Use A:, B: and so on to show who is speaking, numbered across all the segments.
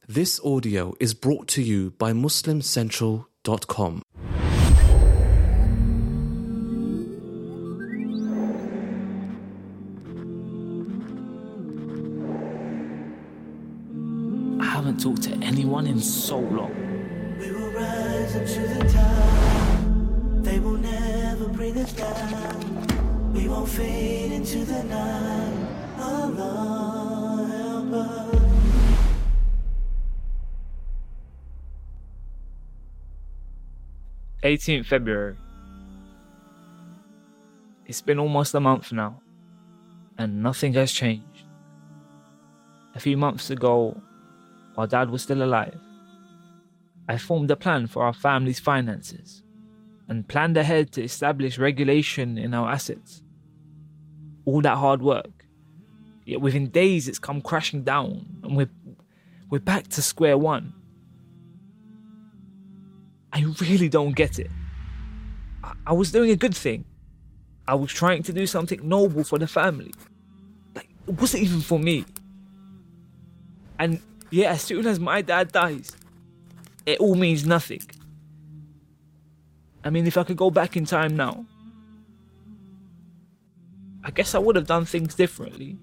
A: This audio is brought to you by MuslimCentral.com.
B: I haven't talked to anyone in so long.
C: We will rise up to the top. They will never bring us down. We won't fade into the night. Allah help us.
B: 18th February. It's been almost a month now, and nothing has changed. A few months ago, while Dad was still alive, I formed a plan for our family's finances and planned ahead to establish regulation in our assets. All that hard work, yet within days it's come crashing down and we're back to square one. I really don't get it. I was doing a good thing. I was trying to do something noble for the family. Like, it wasn't even for me. And yeah, as soon as my dad dies, it all means nothing. I mean, if I could go back in time now, I guess I would have done things differently.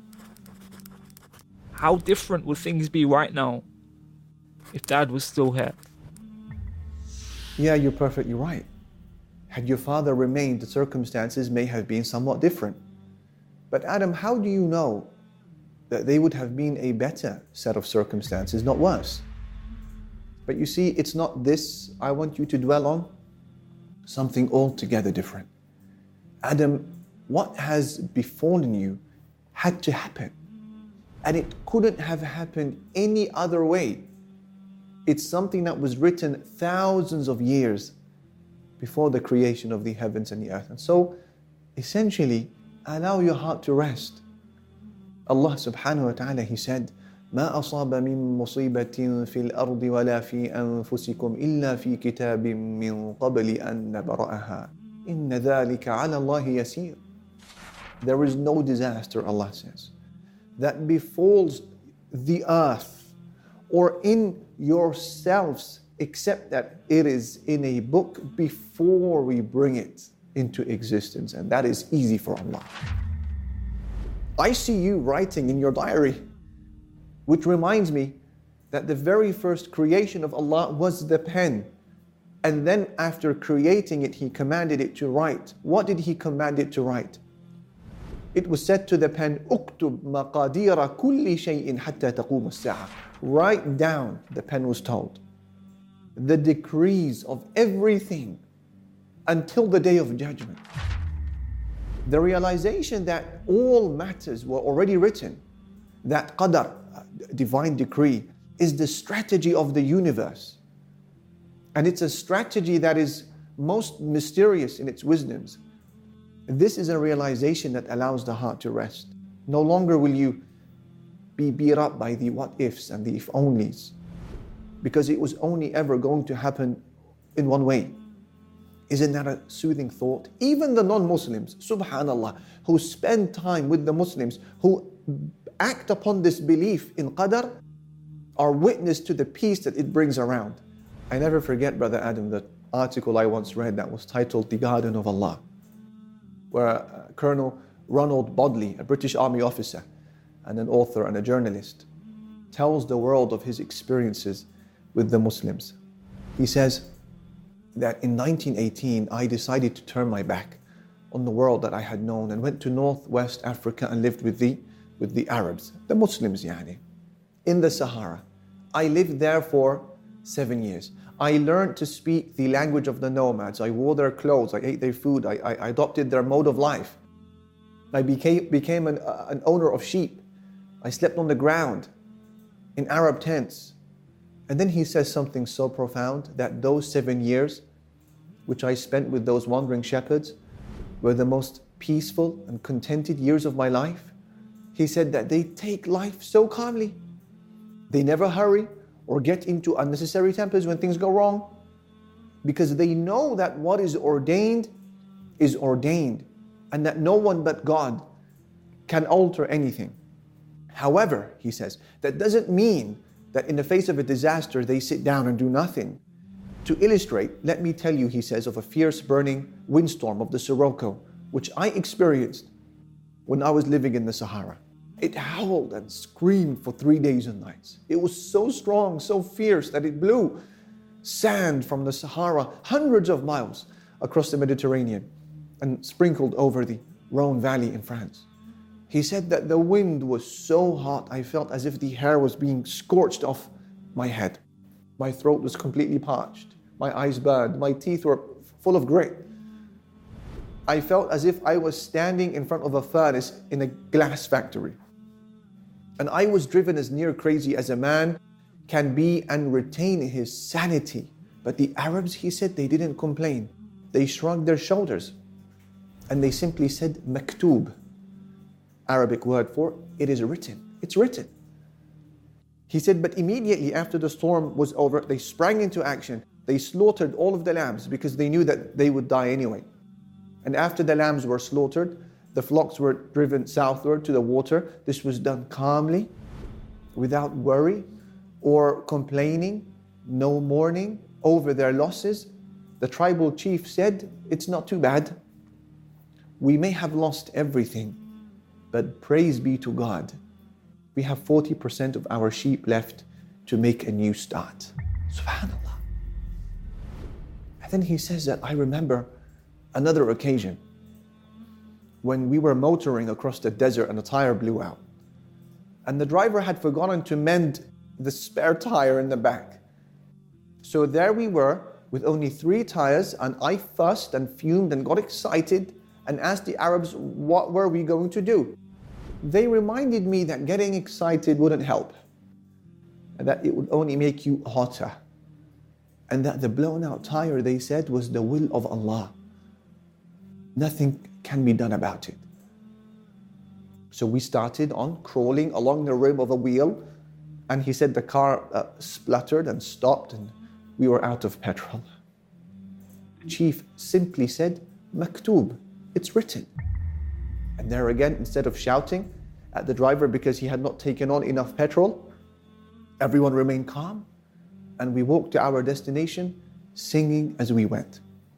B: How different would things be right now if Dad was still here?
D: Yeah, you're perfectly right. Had your father remained, the circumstances may have been somewhat different. But Adam, how do you know that they would have been a better set of circumstances, not worse? But you see, it's not this I want you to dwell on, something altogether different. Adam, what has befallen you had to happen. And it couldn't have happened any other way. It's something that was written thousands of years before the creation of the heavens and the earth. And so, essentially, allow your heart to rest. Allah subhanahu wa ta'ala, He said, ما أصاب من مصيبة في الأرض ولا في أنفسكم إلا في كتاب من قبل أن نبرأها إن ذلك على الله يسير. There is no disaster, Allah says, that befalls the earth or in yourselves, except that it is in a book before we bring it into existence. And that is easy for Allah. I see you writing in your diary, which reminds me that the very first creation of Allah was the pen. And then after creating it, He commanded it to write. What did He command it to write? It was said to the pen, "Uktub maqadira kulli shay'in hatta taqum as-sa'a." Write down, the pen was told, the decrees of everything until the day of judgment. The realization that all matters were already written, that qadar, divine decree, is the strategy of the universe. And it's a strategy that is most mysterious in its wisdoms. This is a realization that allows the heart to rest. No longer will you be beat up by the what ifs and the if onlys, because it was only ever going to happen in one way. Isn't that a soothing thought? Even the non-Muslims, subhanallah, who spend time with the Muslims, who act upon this belief in qadar, are witness to the peace that it brings around. I never forget, Brother Adam, that article I once read that was titled "The Garden of Allah," where Colonel Ronald Bodley, a British Army officer and an author and a journalist, tells the world of his experiences with the Muslims. He says that in 1918, I decided to turn my back on the world that I had known and went to Northwest Africa and lived with the Arabs, the Muslims, in the Sahara. I lived there for 7 years. I learned to speak the language of the nomads. I wore their clothes. I ate their food. I adopted their mode of life. I became an owner of sheep. I slept on the ground in Arab tents. And then he says something so profound, that those 7 years which I spent with those wandering shepherds were the most peaceful and contented years of my life. He said that they take life so calmly. They never hurry or get into unnecessary tempers when things go wrong, because they know that what is ordained, and that no one but God can alter anything. However, he says, that doesn't mean that in the face of a disaster, they sit down and do nothing. To illustrate, let me tell you, he says, of a fierce burning windstorm of the Sirocco, which I experienced when I was living in the Sahara. It howled and screamed for 3 days and nights. It was so strong, so fierce that it blew sand from the Sahara hundreds of miles across the Mediterranean and sprinkled over the Rhone Valley in France. He said that the wind was so hot, I felt as if the hair was being scorched off my head. My throat was completely parched. My eyes burned. My teeth were full of grit. I felt as if I was standing in front of a furnace in a glass factory. And I was driven as near crazy as a man can be and retain his sanity. But the Arabs, he said, they didn't complain. They shrugged their shoulders. And they simply said, maktoob. Arabic word for, it is written. It's written. He said, but immediately after the storm was over, they sprang into action. They slaughtered all of the lambs because they knew that they would die anyway. And after the lambs were slaughtered, the flocks were driven southward to the water. This was done calmly, without worry or complaining, no mourning over their losses. The tribal chief said, it's not too bad. We may have lost everything, but praise be to God. We have 40% of our sheep left to make a new start. Subhanallah. And then he says that I remember another occasion when we were motoring across the desert and a tire blew out. And the driver had forgotten to mend the spare tire in the back. So there we were with only 3 tires, and I fussed and fumed and got excited and asked the Arabs, what were we going to do? They reminded me that getting excited wouldn't help, and that it would only make you hotter, and that the blown out tire, they said, was the will of Allah. Nothing can be done about it. So we started on crawling along the rim of a wheel, and he said the car spluttered and stopped, and we were out of petrol. The chief simply said, maktoob, it's written. And there again, instead of shouting at the driver because he had not taken on enough petrol, everyone remained calm, and we walked to our destination singing as we went.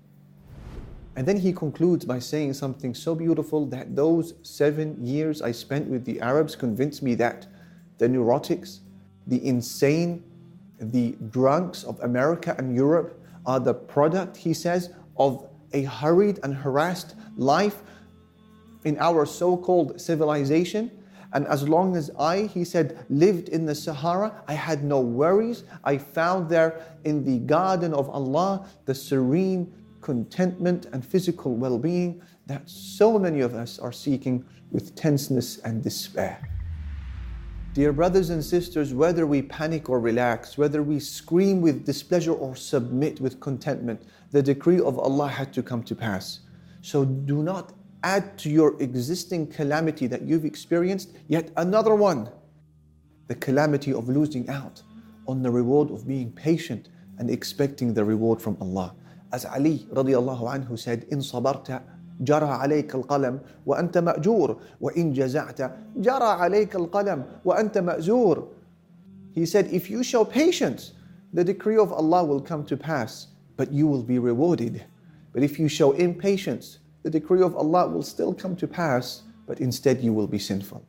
D: And then he concludes by saying something so beautiful that those 7 years I spent with the Arabs convinced me that the neurotics, the insane, the drunks of America and Europe are the product, he says, of a hurried and harassed life in our so-called civilization. And as long as I, he said, lived in the Sahara, I had no worries. I found there in the garden of Allah the serene contentment and physical well-being that so many of us are seeking with tenseness and despair. Dear brothers and sisters, whether we panic or relax, whether we scream with displeasure or submit with contentment, the decree of Allah had to come to pass. So do not add to your existing calamity that you've experienced yet another one, the calamity of losing out on the reward of being patient and expecting the reward from Allah. As Ali radiallahu anhu said, إن صبرت جرى عليك القلم وأنت مأجور وإن جزعت جرى عليك القلم وأنت مأزور. He said, if you show patience, the decree of Allah will come to pass, but you will be rewarded. But if you show impatience, the decree of Allah will still come to pass, but instead you will be sinful.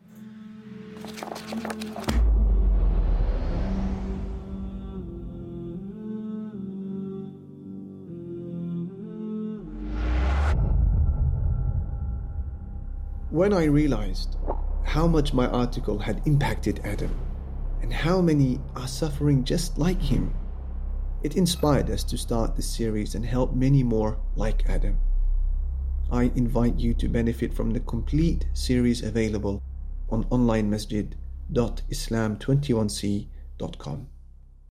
D: When I realized how much my article had impacted Adam and how many are suffering just like him, it inspired us to start this series and help many more like Adam. I invite you to benefit from the complete series available on onlinemasjid.islam21c.com.